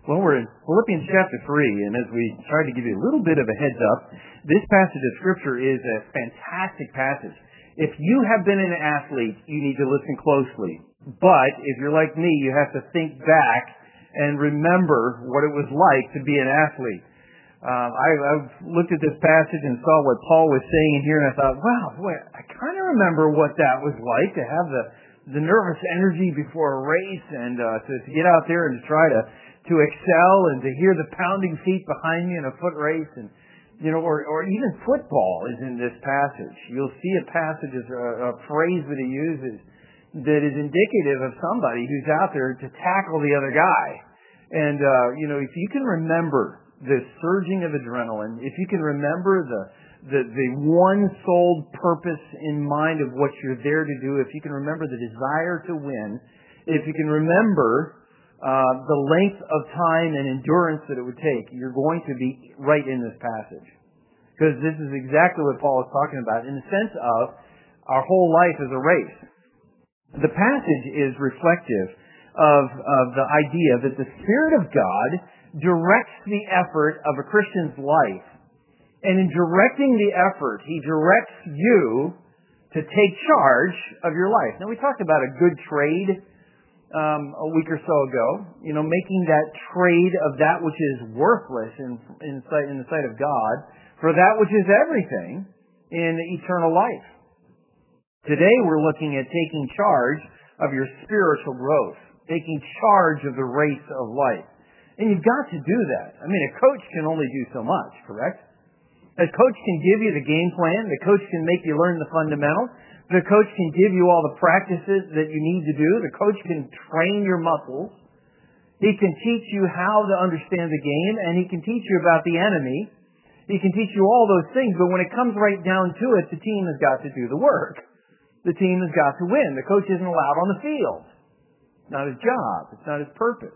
Well, we're in Philippians chapter 3, and as we try to give you a little bit of a heads up, this passage of Scripture is a fantastic passage. If you have been an athlete, you need to listen closely. But if you're like me, you have to think back and remember what it was like to be an athlete. I looked at this passage and saw what Paul was saying in here, and I thought, wow, boy, I kind of remember what that was like to have the nervous energy before a race and to get out there and to try to excel and to hear the pounding feet behind me in a foot race, and or even football is in this passage. You'll see a passage, a phrase that he uses that is indicative of somebody who's out there to tackle the other guy. And if you can remember the surging of adrenaline, if you can remember the one-souled purpose in mind of what you're there to do, if you can remember the desire to win, if you can remember the length of time and endurance that it would take, you're going to be right in this passage. Because this is exactly what Paul is talking about in the sense of our whole life as a race. The passage is reflective of the idea that the Spirit of God directs the effort of a Christian's life. And in directing the effort, He directs you to take charge of your life. Now, we talked about a good trade a week or so ago, making that trade of that which is worthless in the sight of God for that which is everything in eternal life. Today we're looking at taking charge of your spiritual growth, taking charge of the race of life. And you've got to do that. I mean, a coach can only do so much, correct? A coach can give you the game plan. The coach can make you learn the fundamentals. The coach can give you all the practices that you need to do. The coach can train your muscles. He can teach you how to understand the game, and he can teach you about the enemy. He can teach you all those things, but when it comes right down to it, the team has got to do the work. The team has got to win. The coach isn't allowed on the field. It's not his job. It's not his purpose.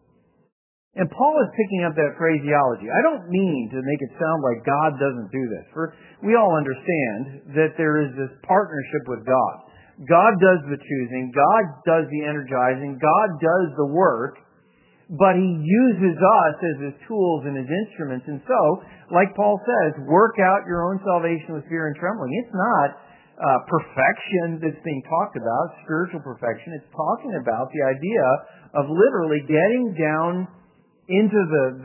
And Paul is picking up that phraseology. I don't mean to make it sound like God doesn't do this. For we all understand that there is this partnership with God. God does the choosing. God does the energizing. God does the work. But He uses us as His tools and His instruments. And so, like Paul says, work out your own salvation with fear and trembling. It's not perfection that's being talked about, spiritual perfection. It's talking about the idea of literally getting down into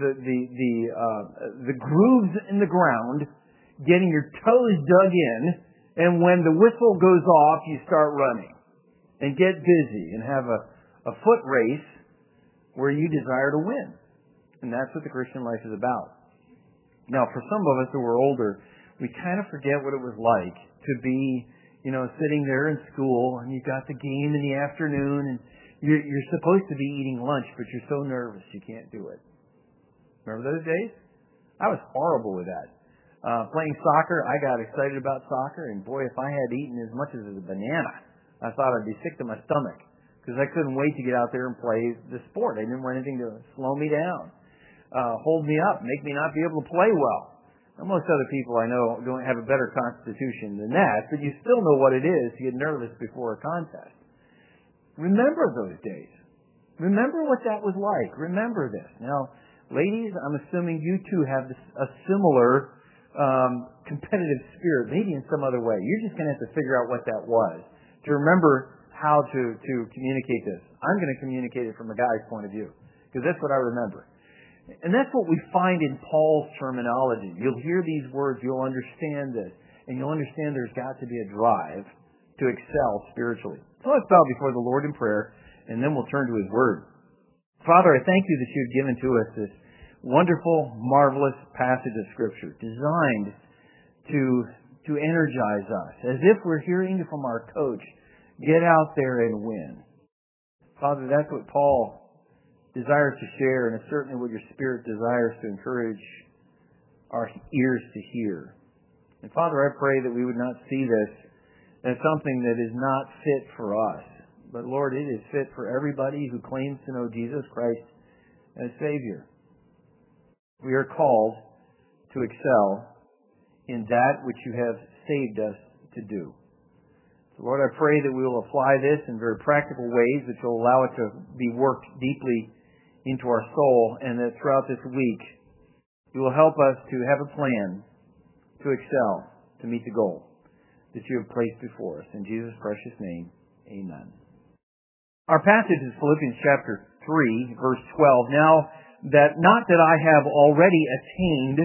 the grooves in the ground, getting your toes dug in, and when the whistle goes off, you start running and get busy and have a foot race where you desire to win. And that's what the Christian life is about. Now, for some of us who are older, we kind of forget what it was like to be, sitting there in school and you've got the game in the afternoon and you're supposed to be eating lunch, but you're so nervous you can't do it. Remember those days? I was horrible with that. Playing soccer, I got excited about soccer, and boy, if I had eaten as much as a banana, I thought I'd be sick to my stomach because I couldn't wait to get out there and play the sport. I didn't want anything to slow me down, hold me up, make me not be able to play well. Now, most other people I know don't have a better constitution than that, but you still know what it is to get nervous before a contest. Remember those days. Remember what that was like. Remember this. Now, ladies, I'm assuming you too have a similar competitive spirit, maybe in some other way. You're just going to have to figure out what that was to remember how to communicate this. I'm going to communicate it from a guy's point of view because that's what I remember. And that's what we find in Paul's terminology. You'll hear these words, you'll understand this, and you'll understand there's got to be a drive to excel spiritually. So let's bow before the Lord in prayer, and then we'll turn to His Word. Father, I thank You that You've given to us this wonderful, marvelous passage of Scripture designed to energize us, as if we're hearing from our coach, get out there and win. Father, that's what Paul desires to share, and it's certainly what Your Spirit desires to encourage our ears to hear. And Father, I pray that we would not see this as something that is not fit for us. But Lord, it is fit for everybody who claims to know Jesus Christ as Savior. We are called to excel in that which You have saved us to do. So Lord, I pray that we will apply this in very practical ways that will allow it to be worked deeply into our soul, and that throughout this week you will help us to have a plan to excel, to meet the goal that you have placed before us. In Jesus' precious name, amen. Our passage is Philippians chapter 3, verse 12. Now, not that I have already attained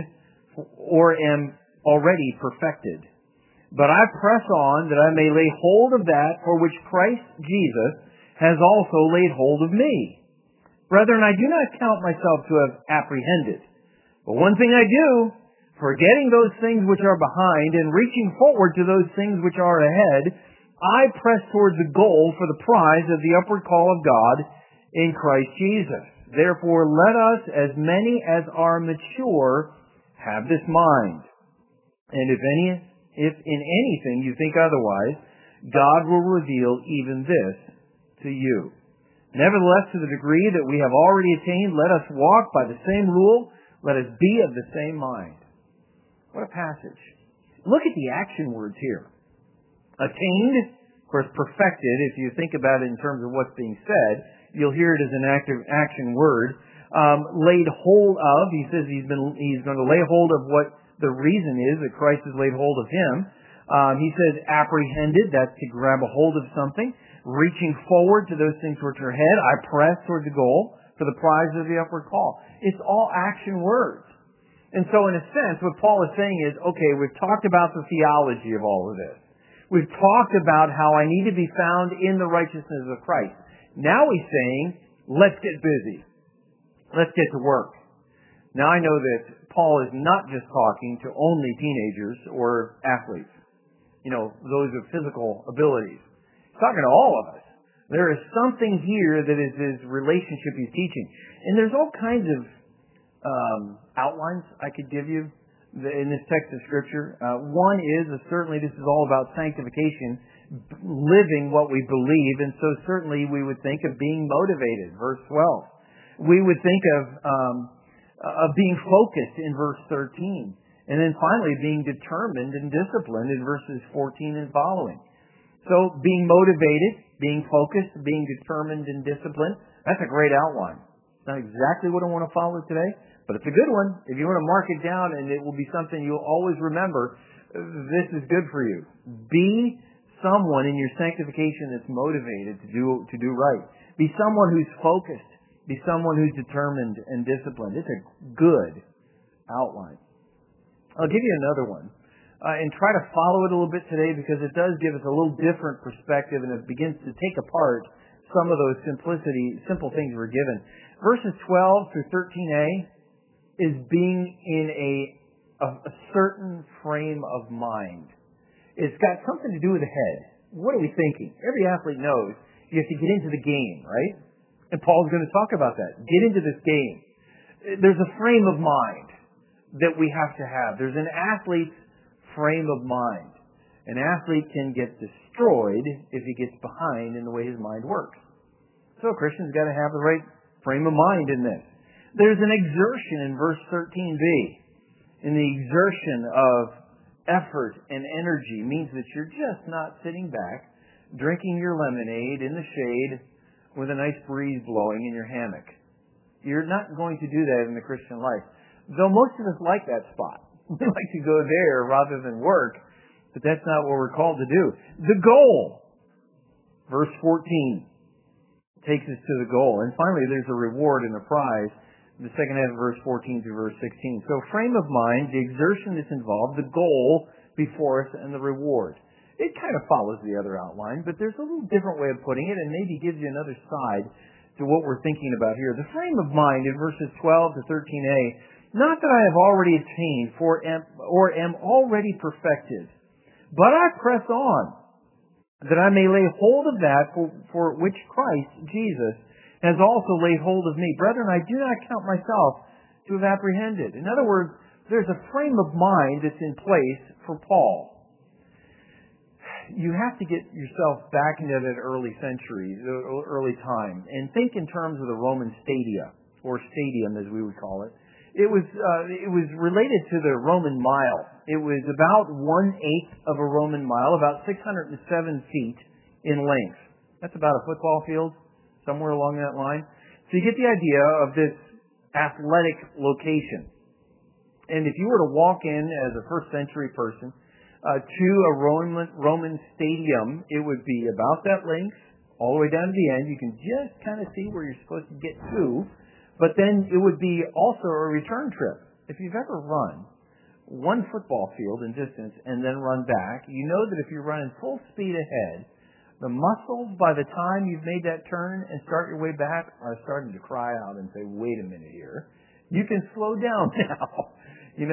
or am already perfected, but I press on that I may lay hold of that for which Christ Jesus has also laid hold of me. Brethren, I do not count myself to have apprehended, but one thing I do, forgetting those things which are behind and reaching forward to those things which are ahead, I press toward the goal for the prize of the upward call of God in Christ Jesus. Therefore, let us, as many as are mature, have this mind. And if in anything you think otherwise, God will reveal even this to you. Nevertheless, to the degree that we have already attained, let us walk by the same rule. Let us be of the same mind. What a passage. Look at the action words here. Attained, of course, perfected. If you think about it in terms of what's being said, you'll hear it as an active action word. Laid hold of. He says he's going to lay hold of what the reason is that Christ has laid hold of him. He says apprehended. That's to grab a hold of something. Reaching forward to those things which are ahead. I press toward the goal for the prize of the upward call. It's all action words. And so in a sense, what Paul is saying is, okay, we've talked about the theology of all of this. We've talked about how I need to be found in the righteousness of Christ. Now he's saying, let's get busy. Let's get to work. Now I know that Paul is not just talking to only teenagers or athletes. Those with physical abilities. He's talking to all of us. There is something here that is his relationship he's teaching. And there's all kinds of outlines I could give you in this text of Scripture. One is certainly this is all about sanctification, living what we believe, and so certainly we would think of being motivated, verse 12. We would think of being focused in verse 13. And then finally being determined and disciplined in verses 14 and following. So being motivated, being focused, being determined and disciplined, that's a great outline. It's not exactly what I want to follow today, but it's a good one. If you want to mark it down, and it will be something you'll always remember, this is good for you. Be someone in your sanctification that's motivated to do right. Be someone who's focused. Be someone who's determined and disciplined. It's a good outline. I'll give you another one. And try to follow it a little bit today, because it does give us a little different perspective, and it begins to take apart some of those simple things we're given. Verses 12 through 13a is being in a certain frame of mind. It's got something to do with the head. What are we thinking? Every athlete knows you have to get into the game, right? And Paul's going to talk about that. Get into this game. There's a frame of mind that we have to have. There's an athlete's frame of mind. An athlete can get destroyed if he gets behind in the way his mind works. So a Christian's got to have the right frame of mind in this. There's an exertion in verse 13b. And the exertion of effort and energy means that you're just not sitting back, drinking your lemonade in the shade with a nice breeze blowing in your hammock. You're not going to do that in the Christian life. Though most of us like that spot. We like to go there rather than work, but that's not what we're called to do. The goal, verse 14, takes us to the goal. And finally, there's a reward and a prize, the second half of verse 14 through verse 16. So frame of mind, the exertion that's involved, the goal before us, and the reward. It kind of follows the other outline, but there's a little different way of putting it, and maybe gives you another side to what we're thinking about here. The frame of mind in verses 12 to 13a, not that I have already attained or am already perfected, but I press on, that I may lay hold of that for which Christ Jesus has also laid hold of me. Brethren, I do not count myself to have apprehended. In other words, there's a frame of mind that's in place for Paul. You have to get yourself back into that early time, and think in terms of the Roman stadia, or stadium as we would call it. It was related to the Roman mile. It was about 1/8 of a Roman mile, about 607 feet in length. That's about a football field, somewhere along that line. So you get the idea of this athletic location. And if you were to walk in as a first century person to a Roman stadium, it would be about that length, all the way down to the end. You can just kind of see where you're supposed to get to. But then it would be also a return trip. If you've ever run one football field in distance and then run back, you know that if you're running full speed ahead, the muscles, by the time you've made that turn and start your way back, are starting to cry out and say, wait a minute here. You can slow down now. You've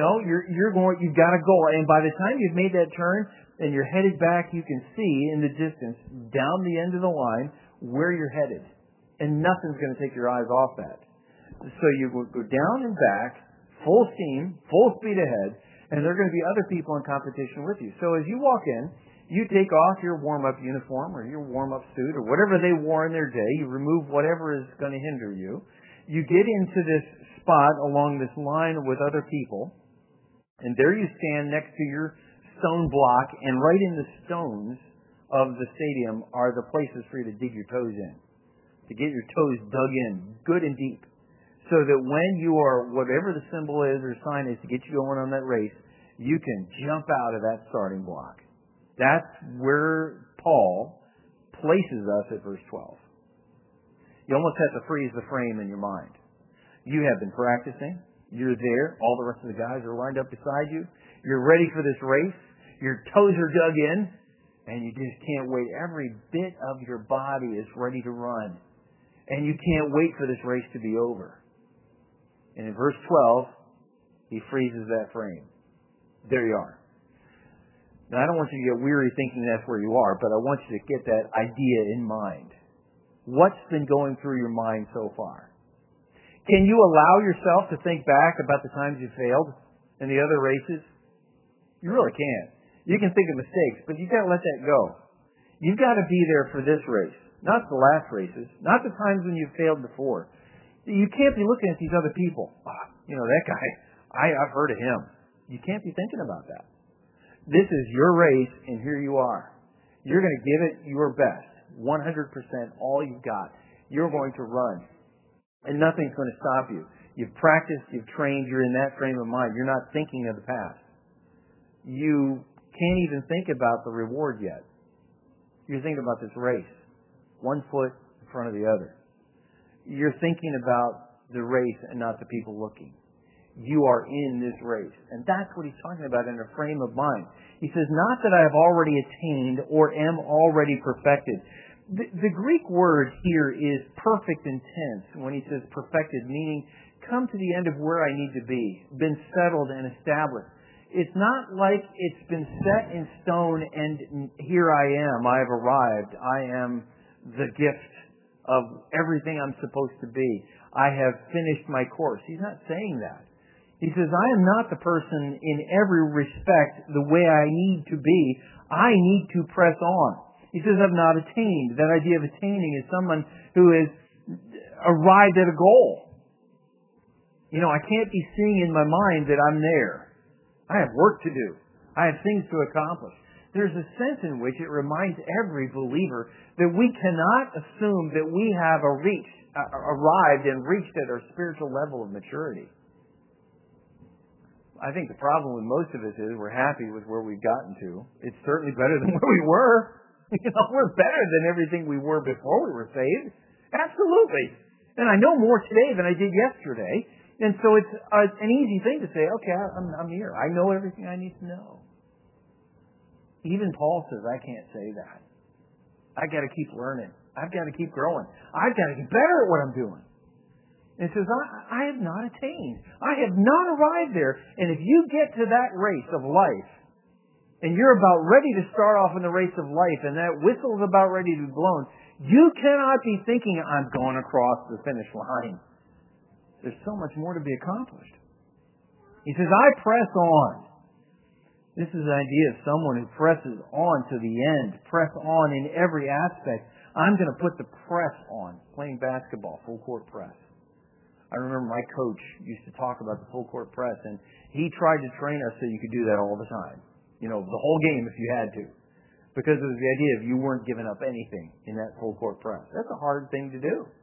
got to go. And by the time you've made that turn and you're headed back, you can see in the distance, down the end of the line, where you're headed. And nothing's going to take your eyes off that. So you go down and back, full steam, full speed ahead, and there are going to be other people in competition with you. So as you walk in, you take off your warm-up uniform or your warm-up suit or whatever they wore in their day. You remove whatever is going to hinder you. You get into this spot along this line with other people, and there you stand next to your stone block, and right in the stones of the stadium are the places for you to dig your toes in, to get your toes dug in good and deep, so that when you are, whatever the symbol is or sign is to get you going on that race, you can jump out of that starting block. That's where Paul places us at verse 12. You almost have to freeze the frame in your mind. You have been practicing. You're there. All the rest of the guys are lined up beside you. You're ready for this race. Your toes are dug in, and you just can't wait. Every bit of your body is ready to run, and you can't wait for this race to be over. And in verse 12, he freezes that frame. There you are. Now, I don't want you to get weary thinking that's where you are, but I want you to get that idea in mind. What's been going through your mind so far? Can you allow yourself to think back about the times you failed in the other races? You really can't. You can think of mistakes, but you've got to let that go. You've got to be there for this race, not the last races, not the times when you've failed before. You can't be looking at these other people. That guy, I've heard of him. You can't be thinking about that. This is your race, and here you are. You're going to give it your best, 100%, all you've got. You're going to run, and nothing's going to stop you. You've practiced, you've trained, you're in that frame of mind. You're not thinking of the past. You can't even think about the reward yet. You're thinking about this race, one foot in front of the other. You're thinking about the race and not the people looking. You are in this race. And that's what he's talking about in a frame of mind. He says, not that I have already attained or am already perfected. The Greek word here is perfect in tense when he says perfected, meaning come to the end of where I need to be, been settled and established. It's not like it's been set in stone and here I am, I have arrived, I am the gift of everything I'm supposed to be. I have finished my course. He's not saying that. He says, I am not the person in every respect the way I need to be. I need to press on. He says, I've not attained. That idea of attaining is someone who has arrived at a goal. I can't be seeing in my mind that I'm there. I have work to do. I have things to accomplish. There's a sense in which it reminds every believer that we cannot assume that we have arrived and reached at our spiritual level of maturity. I think the problem with most of us is we're happy with where we've gotten to. It's certainly better than where we were. We're better than everything we were before we were saved. Absolutely. And I know more today than I did yesterday. And so it's an easy thing to say, okay, I'm here. I know everything I need to know. Even Paul says, I can't say that. I've got to keep learning. I've got to keep growing. I've got to get better at what I'm doing. And it says, I have not attained. I have not arrived there. And if you get to that race of life, and you're about ready to start off in the race of life, and that whistle is about ready to be blown, you cannot be thinking, I'm going across the finish line. There's so much more to be accomplished. He says, I press on. This is the idea of someone who presses on to the end, press on in every aspect. I'm going to put the press on, playing basketball, full court press. I remember my coach used to talk about the full court press, and he tried to train us so you could do that all the time. The whole game if you had to. Because it was the idea of you weren't giving up anything in that full court press. That's a hard thing to do.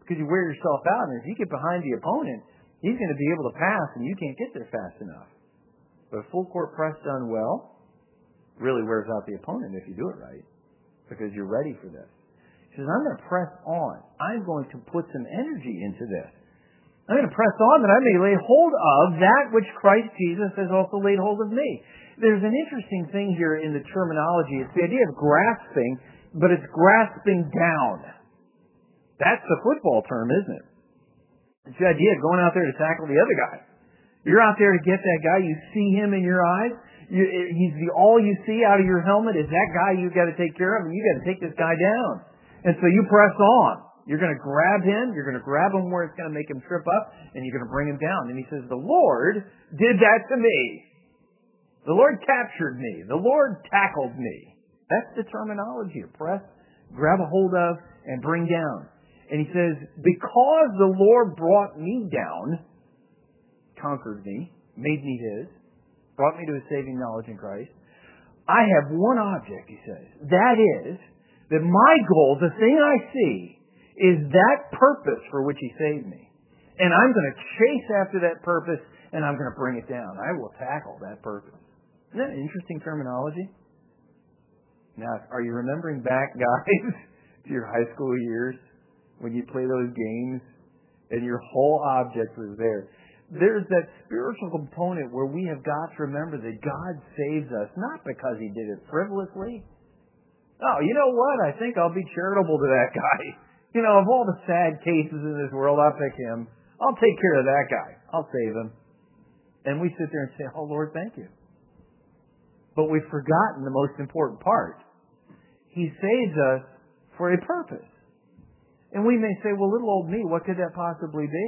because you wear yourself out. And if you get behind the opponent, he's going to be able to pass, and you can't get there fast enough. But a full court press done well really wears out the opponent if you do it right, because you're ready for this. He says, I'm going to press on. I'm going to put some energy into this. I'm going to press on that I may lay hold of that which Christ Jesus has also laid hold of me. There's an interesting thing here in the terminology. It's the idea of grasping, but it's grasping down. That's the football term, isn't it? It's the idea of going out there to tackle the other guy. You're out there to get that guy. You see him in your eyes. He's all you see out of your helmet is that guy you've got to take care of, and you've got to take this guy down. And so you press on. You're going to grab him. You're going to grab him where it's going to make him trip up, and you're going to bring him down. And he says, the Lord did that to me. The Lord captured me. The Lord tackled me. That's the terminology of press, grab a hold of, and bring down. And he says, because the Lord brought me down, conquered me, made me his, brought me to a saving knowledge in Christ, I have one object, he says. That is, that my goal, the thing I see, is that purpose for which he saved me. And I'm going to chase after that purpose, and I'm going to bring it down. I will tackle that purpose. Isn't that interesting terminology? Now, are you remembering back, guys, to your high school years when you play those games and your whole object was there? There's that spiritual component where we have got to remember that God saves us, not because he did it frivolously. Oh, you know what? I think I'll be charitable to that guy. You know, of all the sad cases in this world, I'll pick him. I'll take care of that guy. I'll save him. And we sit there and say, oh, Lord, thank you. But we've forgotten the most important part. He saves us for a purpose. And we may say, well, little old me, what could that possibly be?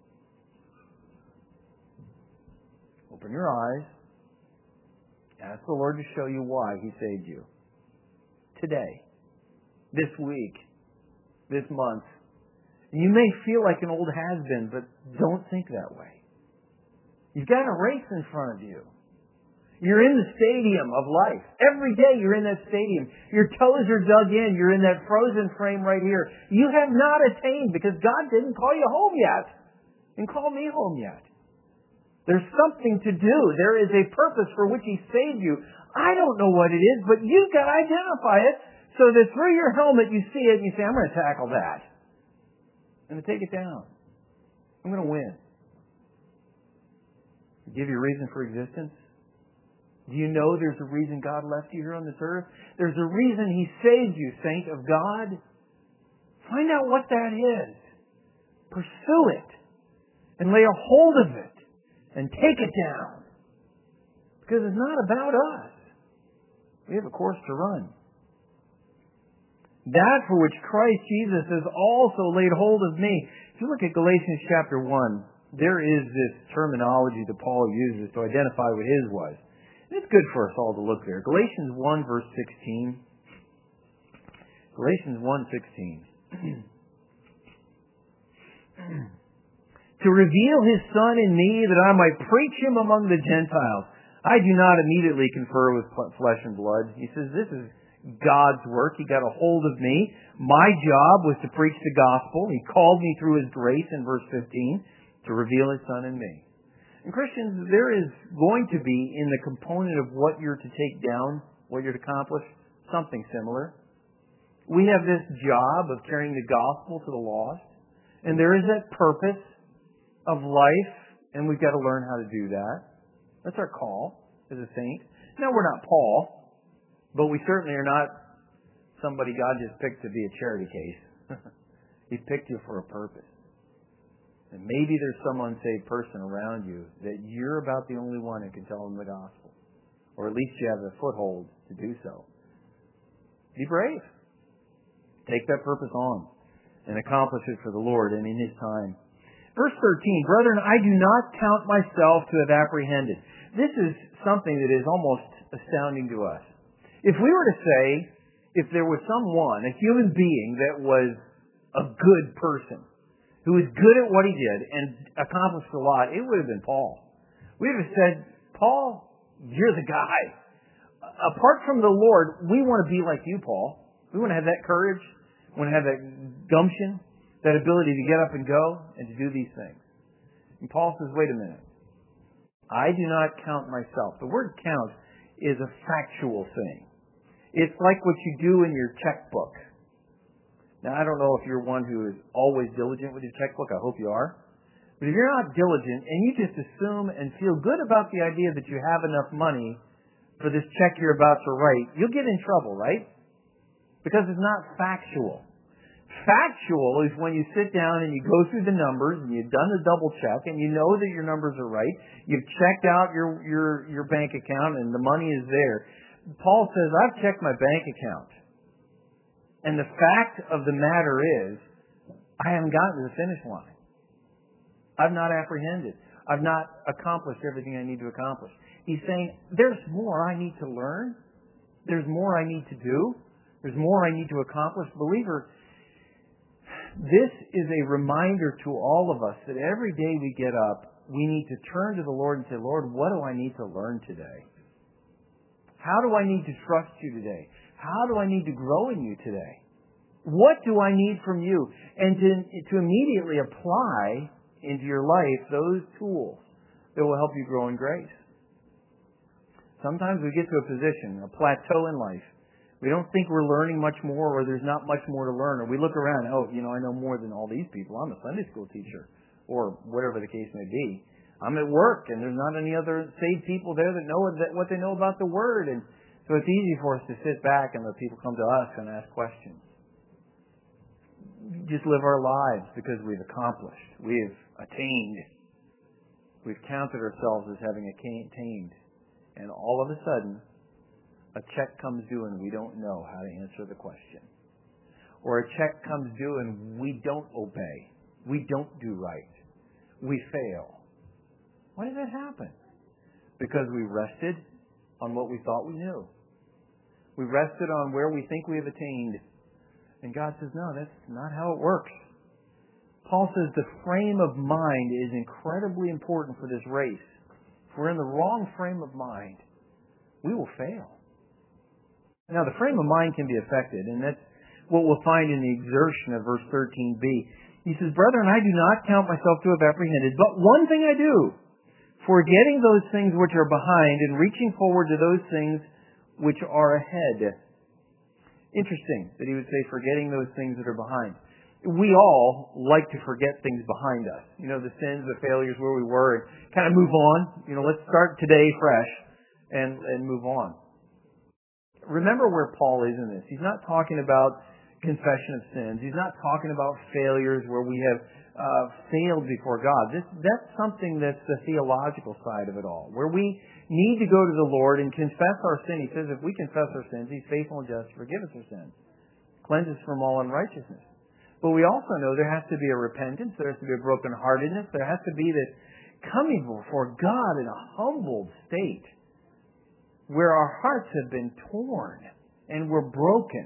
Open your eyes. Ask the Lord to show you why he saved you. Today. This week. This month. You may feel like an old has-been, but don't think that way. You've got a race in front of you. You're in the stadium of life. Every day you're in that stadium. Your toes are dug in. You're in that frozen frame right here. You have not attained because God didn't call you home yet. And call me home yet. There's something to do. There is a purpose for which he saved you. I don't know what it is, but you've got to identify it. So that through your helmet you see it and you say, I'm going to tackle that. I'm going to take it down. I'm going to win. Give you a reason for existence? Do you know there's a reason God left you here on this earth? There's a reason he saved you, saint of God. Find out what that is. Pursue it. And lay a hold of it. And take it down. Because it's not about us. We have a course to run. That for which Christ Jesus has also laid hold of me. If you look at Galatians chapter 1, there is this terminology that Paul uses to identify what his was. And it's good for us all to look there. Galatians 1 verse 16. Galatians 1:16. To reveal his Son in me that I might preach him among the Gentiles. I do not immediately confer with flesh and blood. He says this is God's work. He got a hold of me. My job was to preach the gospel. He called me through his grace in verse 15 to reveal his Son in me. And Christians, there is going to be in the component of what you're to take down, what you're to accomplish, something similar. We have this job of carrying the gospel to the lost. And there is that purpose of life, and we've got to learn how to do that. That's our call as a saint. Now, we're not Paul. But we certainly are not somebody God just picked to be a charity case. He picked you for a purpose. And maybe there's some unsaved person around you that you're about the only one who can tell them the gospel. Or at least you have the foothold to do so. Be brave. Take that purpose on and accomplish it for the Lord and in his time. Verse 13, brethren, I do not count myself to have apprehended. This is something that is almost astounding to us. If we were to say, if there was someone, a human being that was a good person, who was good at what he did and accomplished a lot, it would have been Paul. We would have said, Paul, you're the guy. Apart from the Lord, we want to be like you, Paul. We want to have that courage. We want to have that gumption. that ability to get up and go and to do these things. And Paul says, wait a minute. I do not count myself. The word count is a factual thing. It's like what you do in your checkbook. Now, I don't know if you're one who is always diligent with your checkbook. I hope you are. But if you're not diligent and you just assume and feel good about the idea that you have enough money for this check you're about to write, you'll get in trouble, right? Because it's not factual. Factual is when you sit down and you go through the numbers and you've done a double check and you know that your numbers are right. You've checked out your bank account and the money is there. Paul says, I've checked my bank account. And the fact of the matter is, I haven't gotten to the finish line. I've not apprehended. I've not accomplished everything I need to accomplish. He's saying, there's more I need to learn. There's more I need to do. There's more I need to accomplish. Believer, this is a reminder to all of us that every day we get up, we need to turn to the Lord and say, Lord, what do I need to learn today? How do I need to trust you today? How do I need to grow in you today? What do I need from you? And to immediately apply into your life those tools that will help you grow in grace. Sometimes we get to a position, a plateau in life. We don't think we're learning much more or there's not much more to learn. Or we look around, I know more than all these people. I'm a Sunday school teacher or whatever the case may be. I'm at work and there's not any other saved people there that know what they know about the Word. And so it's easy for us to sit back and let people come to us and ask questions. Just live our lives because we've accomplished. We've attained. We've counted ourselves as having attained. And all of a sudden, a check comes due and we don't know how to answer the question. Or a check comes due and we don't obey. We don't do right. We fail. Why did that happen? Because we rested on what we thought we knew. We rested on where we think we have attained. And God says, no, that's not how it works. Paul says the frame of mind is incredibly important for this race. If we're in the wrong frame of mind, we will fail. Now, the frame of mind can be affected, and that's what we'll find in the exertion of verse 13b. He says, Brethren, I do not count myself to have apprehended, but one thing I do, forgetting those things which are behind and reaching forward to those things which are ahead. Interesting that he would say, forgetting those things that are behind. We all like to forget things behind us. The sins, the failures, where we were, and kind of move on. Let's start today fresh and move on. Remember where Paul is in this. He's not talking about confession of sins. He's not talking about failures where we have failed before God. That's something that's the theological side of it all, where we need to go to the Lord and confess our sin. He says if we confess our sins, He's faithful and just to forgive us our sins, cleanse us from all unrighteousness. But we also know there has to be a repentance, there has to be a brokenheartedness, there has to be this coming before God in a humbled state where our hearts have been torn and we're broken.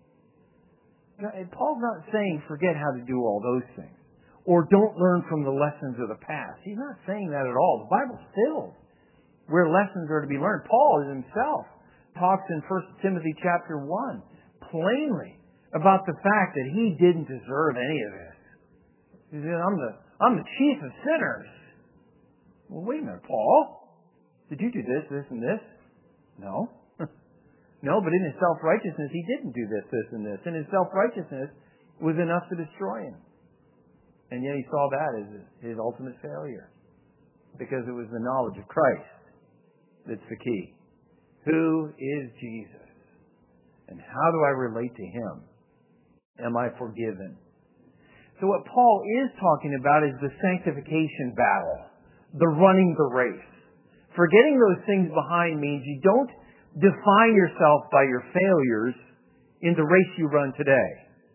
Paul's not saying forget how to do all those things or don't learn from the lessons of the past. He's not saying that at all. The Bible's filled where lessons are to be learned. Paul himself talks in 1 Timothy chapter 1 plainly about the fact that he didn't deserve any of this. He said, I'm the chief of sinners. Well, wait a minute, Paul. Did you do this, this, and this? No. No, but in his self-righteousness, he didn't do this, this, and this. And his self-righteousness was enough to destroy him. And yet he saw that as his ultimate failure. Because it was the knowledge of Christ that's the key. Who is Jesus? And how do I relate to Him? Am I forgiven? So what Paul is talking about is the sanctification battle. The running the race. Forgetting those things behind means you don't define yourself by your failures in the race you run today.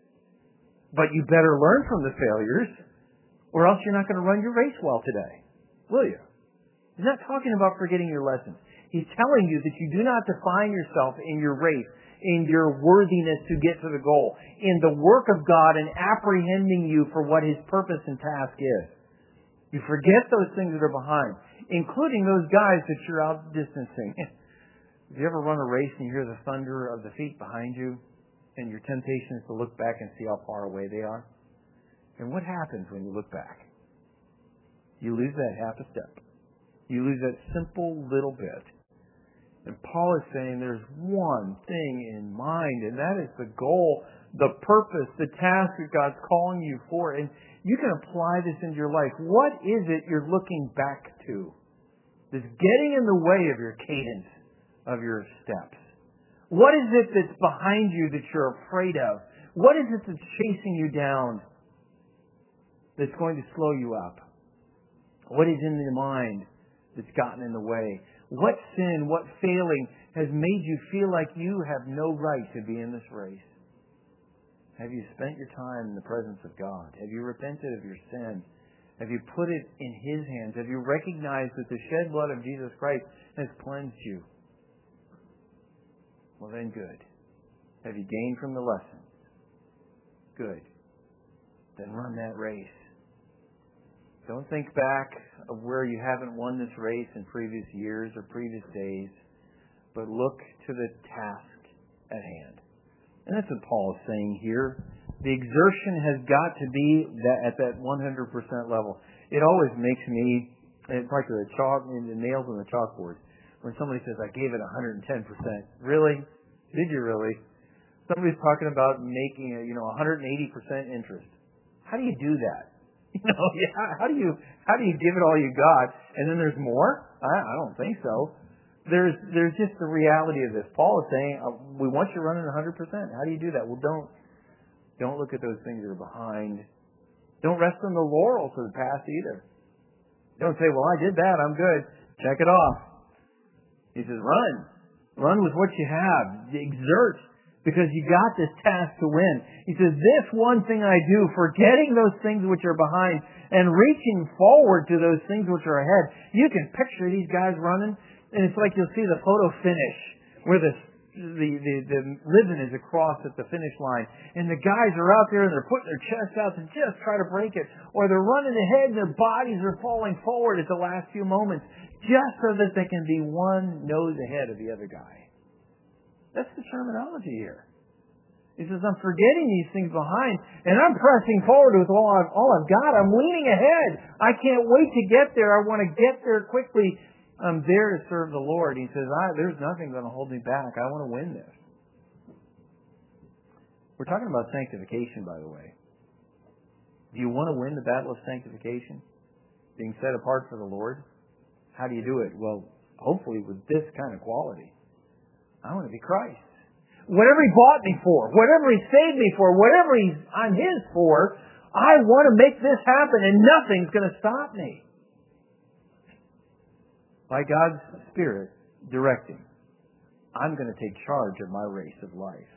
But you better learn from the failures or else you're not going to run your race well today. Will you? He's not talking about forgetting your lessons. He's telling you that you do not define yourself in your race, in your worthiness to get to the goal, in the work of God and apprehending you for what His purpose and task is. You forget those things that are behind, including those guys that you're outdistancing. Have you ever run a race and you hear the thunder of the feet behind you and your temptation is to look back and see how far away they are? And what happens when you look back? You lose that half a step. You lose that simple little bit. And Paul is saying there's one thing in mind, and that is the goal, the purpose, the task that God's calling you for. And you can apply this into your life. What is it you're looking back to that's getting in the way of your cadence, of your steps? What is it that's behind you that you're afraid of? What is it that's chasing you down that's going to slow you up? What is in your mind that's gotten in the way? What sin, what failing has made you feel like you have no right to be in this race? Have you spent your time in the presence of God? Have you repented of your sin? Have you put it in His hands? Have you recognized that the shed blood of Jesus Christ has cleansed you? Well, then good. Have you gained from the lessons? Good. Then run that race. Don't think back of where you haven't won this race in previous years or previous days, but look to the task at hand. And that's what Paul is saying here. The exertion has got to be at that 100% level. It always makes me, it's like the nails on the chalkboard. When somebody says, I gave it 110%. Really? Did you really? Somebody's talking about making 180% interest. How do you do that? How do you give it all you got and then there's more? I don't think so. There's just the reality of this. Paul is saying, we want you running 100%. How do you do that? Well, don't look at those things that are behind. Don't rest on the laurels of the past either. Don't say, well, I did that. I'm good. Check it off. He says, run. Run with what you have. Exert. Because you got this task to win. He says, this one thing I do, forgetting those things which are behind and reaching forward to those things which are ahead. You can picture these guys running, and it's like you'll see the photo finish where the ribbon is across at the finish line. And the guys are out there and they're putting their chests out to just try to break it. Or they're running ahead and their bodies are falling forward at the last few moments just so that they can be one nose ahead of the other guy. That's the terminology here. He says, I'm forgetting these things behind and I'm pressing forward with all I've got. I'm leaning ahead. I can't wait to get there. I want to get there quickly. I'm there to serve the Lord. He says, there's nothing going to hold me back. I want to win this. We're talking about sanctification, by the way. Do you want to win the battle of sanctification? Being set apart for the Lord? How do you do it? Well, hopefully with this kind of quality. I want to be Christ. Whatever He bought me for, whatever He saved me for, whatever I'm His for, I want to make this happen and nothing's going to stop me. By God's Spirit directing, I'm going to take charge of my race of life.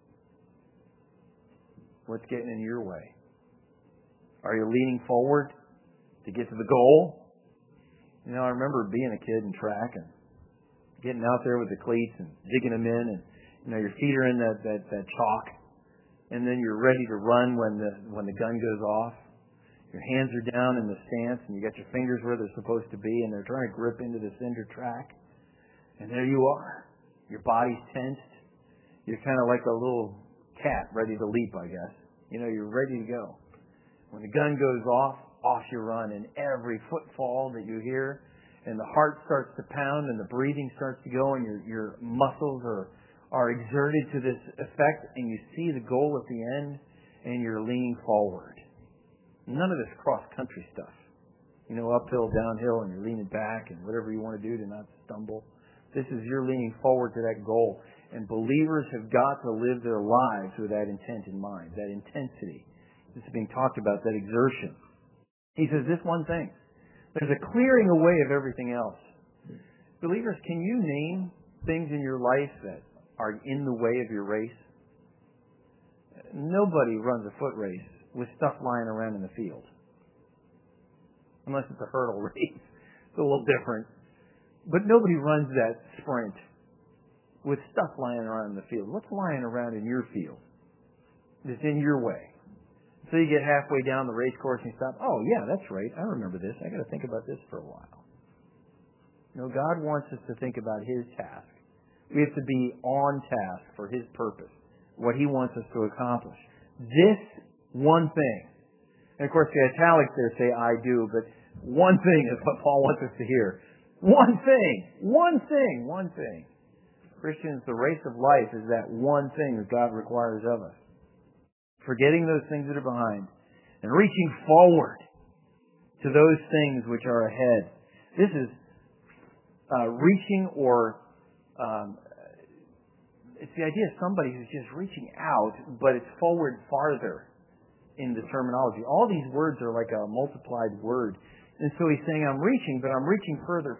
What's getting in your way? Are you leaning forward to get to the goal? I remember being a kid in track and getting out there with the cleats and digging them in, and your feet are in that chalk, and then you're ready to run when the gun goes off. Your hands are down in the stance, and you got your fingers where they're supposed to be, and they're trying to grip into the cinder track. And there you are. Your body's tensed. You're kind of like a little cat ready to leap, I guess. You're ready to go. When the gun goes off you run, and every footfall that you hear, and the heart starts to pound, and the breathing starts to go, and your muscles are exerted to this effect, and you see the goal at the end, and you're leaning forward. None of this cross-country stuff. Uphill, downhill, and you're leaning back, and whatever you want to do to not stumble. This is you're leaning forward to that goal. And believers have got to live their lives with that intent in mind, that intensity. This is being talked about, that exertion. He says this one thing. There's a clearing away of everything else. Believers, can you name things in your life that are in the way of your race? Nobody runs a foot race with stuff lying around in the field. Unless it's a hurdle race. It's a little different. But nobody runs that sprint with stuff lying around in the field. What's lying around in your field that's in your way? So you get halfway down the race course and you stop. Oh, yeah, that's right. I remember this. I got to think about this for a while. God wants us to think about His task. We have to be on task for His purpose, what He wants us to accomplish. This one thing And of course, the italics there say I do, but one thing is what Paul wants us to hear. One thing. Christians, the race of life is that one thing that God requires of us. Forgetting those things that are behind and reaching forward to those things which are ahead. This is reaching it's the idea of somebody who's just reaching out, but it's forward farther in the terminology. All these words are like a multiplied word. And so he's saying, I'm reaching, but I'm reaching further,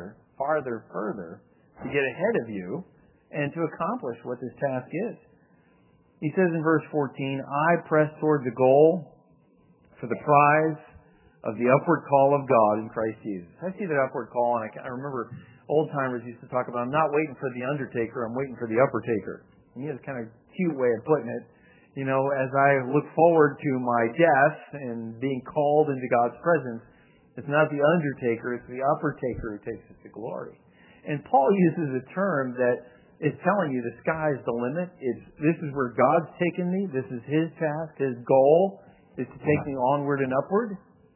to get ahead of you and to accomplish what this task is. He says in verse 14, I press toward the goal for the prize of the upward call of God in Christ Jesus. I see that upward call, and I remember old-timers used to talk about, I'm not waiting for the undertaker, I'm waiting for the upper-taker. And he has a kind of cute way of putting it. You know, as I look forward to my death and being called into God's presence, it's not the undertaker, it's the upper-taker who takes us to glory. And Paul uses a term that is telling you the sky's the limit. This is where God's taken me. This is His task. His goal is to take me onward and upward.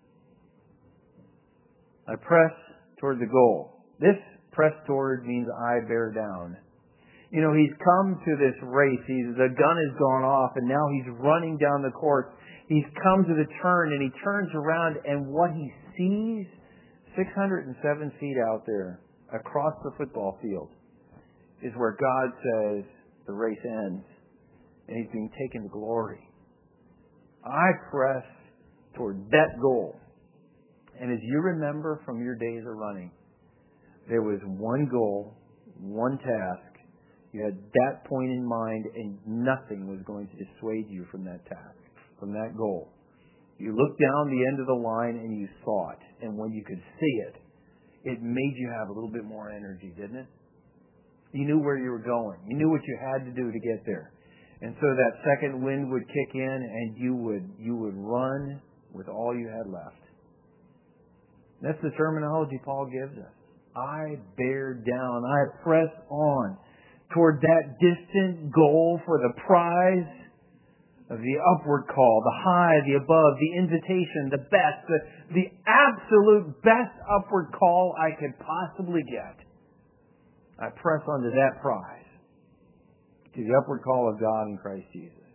I press toward the goal. This press toward means I bear down. You know, he's come to this race. The gun has gone off, and now he's running down the course. He's come to the turn, and he turns around, and what he sees 607 feet out there across the football field is where God says the race ends, and he's being taken to glory. I press toward that goal. And as you remember from your days of running, there was one goal, one task. You had that point in mind, and nothing was going to dissuade you from that task, from that goal. You looked down the end of the line and you saw it. And when you could see it, it made you have a little bit more energy, didn't it? You knew where you were going. You knew what you had to do to get there. And so that second wind would kick in, and you would run with all you had left. That's the terminology Paul gives us. I bear down. I press on toward that distant goal for the prize of the upward call, the high, the above, the invitation, the best, the absolute best upward call I could possibly get. I press on to that prize, to the upward call of God in Christ Jesus.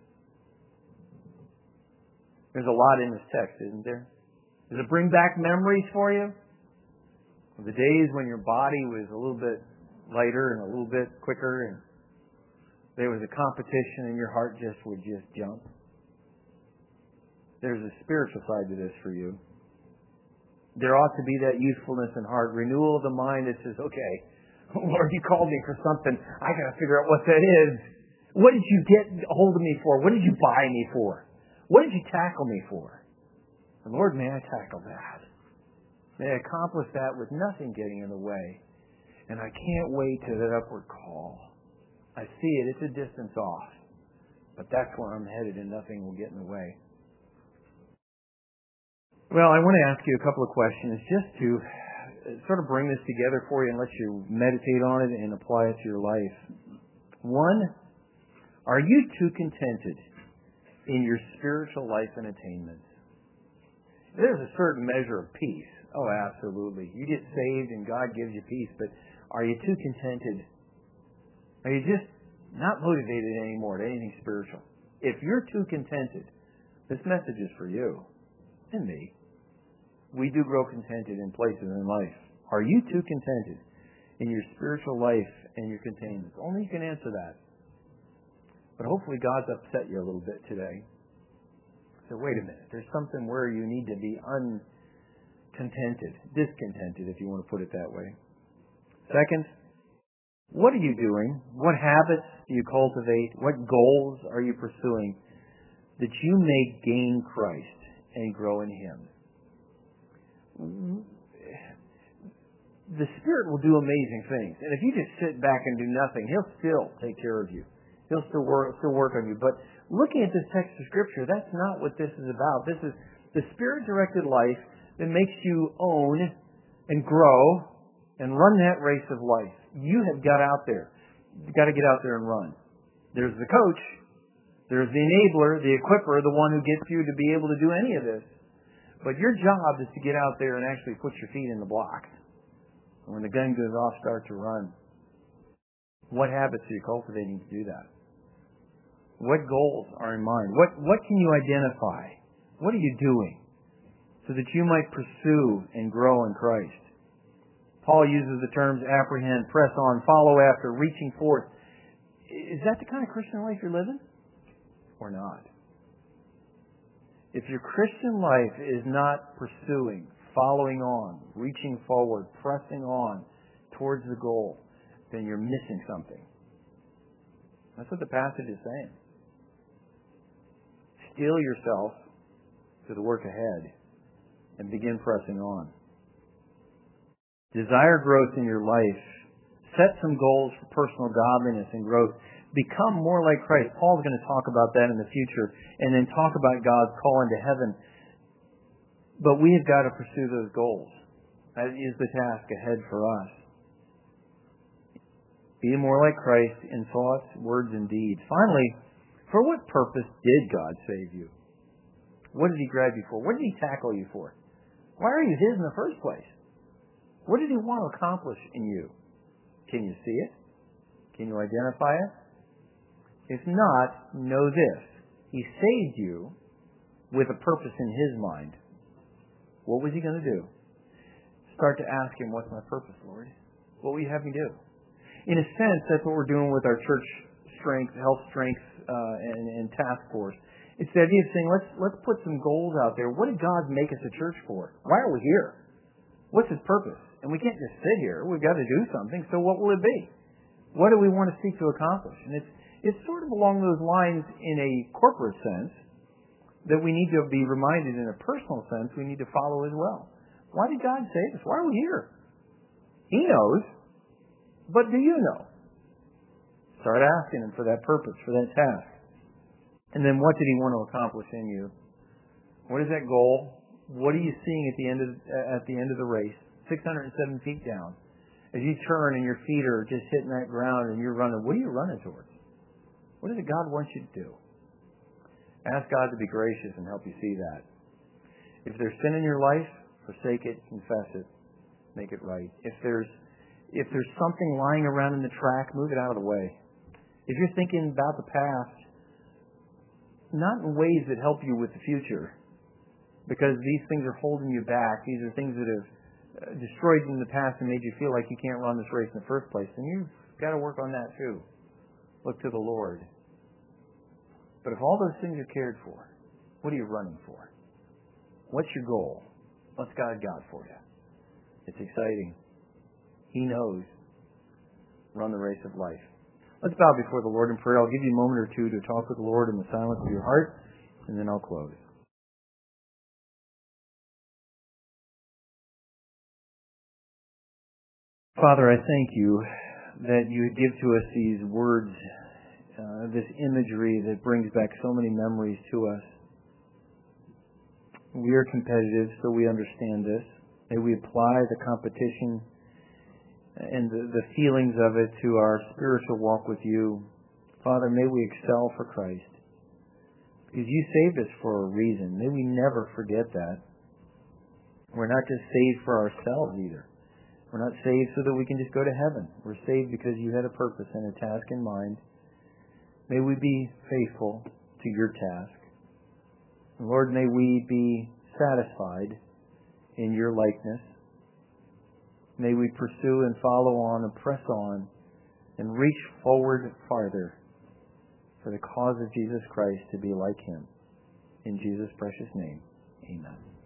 There's a lot in this text, isn't there? Does it bring back memories for you? Of the days when your body was a little bit lighter and a little bit quicker, and there was a competition and your heart would jump. There's a spiritual side to this for you. There ought to be that youthfulness in heart, renewal of the mind that says, okay, Lord, you called me for something. I got to figure out what that is. What did you get hold of me for? What did you buy me for? What did you tackle me for? And Lord, may I tackle that? May I accomplish that with nothing getting in the way? And I can't wait to that upward call. I see it. It's a distance off. But that's where I'm headed, and nothing will get in the way. Well, I want to ask you a couple of questions just to sort of bring this together for you and let you meditate on it and apply it to your life. One, are you too contented in your spiritual life and attainments? There's a certain measure of peace. Oh, absolutely. You get saved and God gives you peace, but are you too contented? Are you just not motivated anymore to anything spiritual? If you're too contented, this message is for you and me. We do grow contented in places in life. Are you too contented in your spiritual life and your containments? Only you can answer that. But hopefully God's upset you a little bit today. So wait a minute. There's something where you need to be discontented, if you want to put it that way. Second, what are you doing? What habits do you cultivate? What goals are you pursuing that you may gain Christ and grow in Him? The Spirit will do amazing things. And if you just sit back and do nothing, He'll still take care of you. He'll still work on you. But looking at this text of Scripture, that's not what this is about. This is the Spirit-directed life that makes you own and grow and run that race of life. You have got out there. You've got to get out there and run. There's the coach. There's the enabler, the equipper, the one who gets you to be able to do any of this. But your job is to get out there and actually put your feet in the blocks. And when the gun goes off, start to run. What habits are you cultivating to do that? What goals are in mind? What can you identify? What are you doing so that you might pursue and grow in Christ? Paul uses the terms apprehend, press on, follow after, reaching forth. Is that the kind of Christian life you're living? Or not? If your Christian life is not pursuing, following on, reaching forward, pressing on towards the goal, then you're missing something. That's what the passage is saying. Steel yourself to the work ahead and begin pressing on. Desire growth in your life. Set some goals for personal godliness and growth. Become more like Christ. Paul's going to talk about that in the future and then talk about God's call into heaven. But we have got to pursue those goals. That is the task ahead for us. Be more like Christ in thoughts, words, and deeds. Finally, for what purpose did God save you? What did He grab you for? What did He tackle you for? Why are you His in the first place? What did He want to accomplish in you? Can you see it? Can you identify it? If not, know this. He saved you with a purpose in His mind. What was He going to do? Start to ask Him, what's my purpose, Lord? What will You have me do? In a sense, that's what we're doing with our church strength, health strength, and task force. It's the idea of saying, let's put some goals out there. What did God make us a church for? Why are we here? What's His purpose? And we can't just sit here. We've got to do something. So what will it be? What do we want to seek to accomplish? And it's sort of along those lines in a corporate sense that we need to be reminded in a personal sense we need to follow as well. Why did God save us? Why are we here? He knows. But do you know? Start asking Him for that purpose, for that task. And then what did He want to accomplish in you? What is that goal? What are you seeing at the end of the race? 607 feet down. As you turn and your feet are just hitting that ground and you're running, what are you running towards? What is it God wants you to do? Ask God to be gracious and help you see that. If there's sin in your life, forsake it, confess it, make it right. If there's something lying around in the track, move it out of the way. If you're thinking about the past, not in ways that help you with the future, because these things are holding you back, these are things that have destroyed you in the past and made you feel like you can't run this race in the first place, then you've got to work on that too. Look to the Lord. But if all those things are cared for, what are you running for? What's your goal? What's God got for you? It's exciting. He knows. Run the race of life. Let's bow before the Lord in prayer. I'll give you a moment or two to talk with the Lord in the silence of your heart, and then I'll close. Father, I thank You that You give to us these words, this imagery that brings back so many memories to us. We are competitive, so we understand this. May we apply the competition and the feelings of it to our spiritual walk with You. Father, may we excel for Christ, because You saved us for a reason. May we never forget that. We're not just saved for ourselves either. We're not saved so that we can just go to heaven. We're saved because You had a purpose and a task in mind. May we be faithful to Your task. And Lord, may we be satisfied in Your likeness. May we pursue and follow on and press on and reach forward farther for the cause of Jesus Christ to be like Him. In Jesus' precious name, amen.